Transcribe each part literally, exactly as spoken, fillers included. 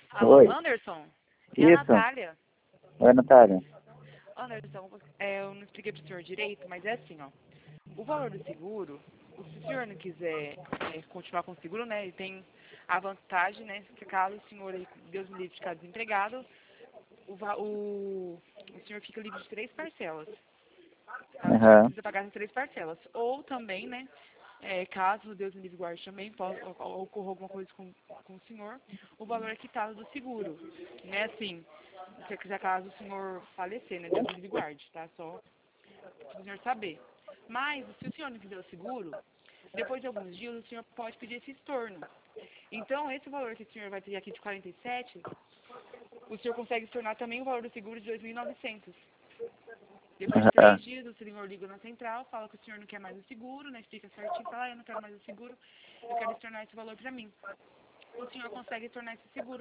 Alô, Oi. Anderson? É a Isso. Natália. Oi, Natália. Anderson, é, eu não expliquei pro senhor direito, mas é assim, ó. O valor do seguro, se o senhor não quiser é, continuar com o seguro, né, ele tem a vantagem, né, que caso o senhor, aí, Deus me livre, ficar desempregado, o, va- o, o senhor fica livre de três parcelas. Tá? O senhor não Aham. precisa pagar em três parcelas. Ou também, né, é, caso Deus me livre guarde também, possa, ou- ocorra alguma coisa com, com o senhor, o valor é quitado do seguro. Né, assim, se quiser caso o senhor falecer, né, Deus me livre guarde, tá? Só para o senhor saber. Mas, se o senhor não quiser o seguro, depois de alguns dias o senhor pode pedir esse estorno. Então, esse valor que o senhor vai ter aqui de quarenta e sete, o senhor consegue estornar também o valor do seguro de dois mil e novecentos. Depois de Aham. três dias, o senhor liga na central, fala que o senhor não quer mais o seguro, né? Explica certinho, fala, ah, eu não quero mais o seguro, eu quero estornar esse valor para mim. O senhor consegue estornar esse seguro.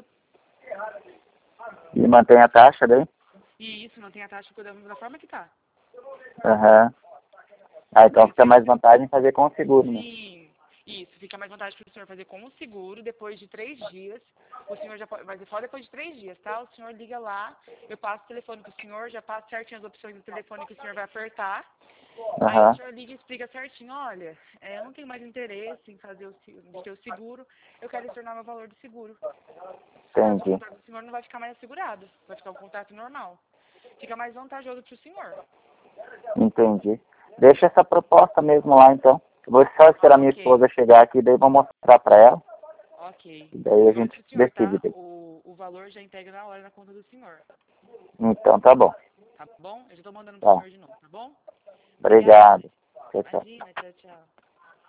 E mantém a taxa daí? E isso não tem a taxa da, da forma que tá. Aham. Ah, então Aí o fica senhor, mais vantagem fazer com o seguro, né? sim, isso, fica mais vantagem para o senhor fazer com o seguro, depois de três dias, o senhor já pode, vai só depois de três dias, tá? O senhor liga lá, eu passo o telefone pro senhor, já passo certinho as opções do telefone que o senhor vai apertar. Aí o Aham. senhor liga e explica certinho, olha, é, eu não tenho mais interesse em fazer o, se- de ter o seguro, eu quero estornar meu valor do seguro. O Entendi. contrato do senhor não vai ficar mais assegurado, vai ficar um contrato normal. Fica mais vantajoso para o senhor. Entendi. Deixa essa proposta mesmo lá, então. Eu vou só esperar minha Ok, esposa chegar aqui, daí vou mostrar pra ela. ok. E daí a Eu mando gente pro senhor, decide. tá? Daí. O, o valor já integra na hora na conta do senhor. Então, tá bom. Tá bom? Eu já tô mandando pro Tá. senhor de novo, tá bom? Obrigada. Obrigado. Tchau, tchau. Imagina, tchau, tchau.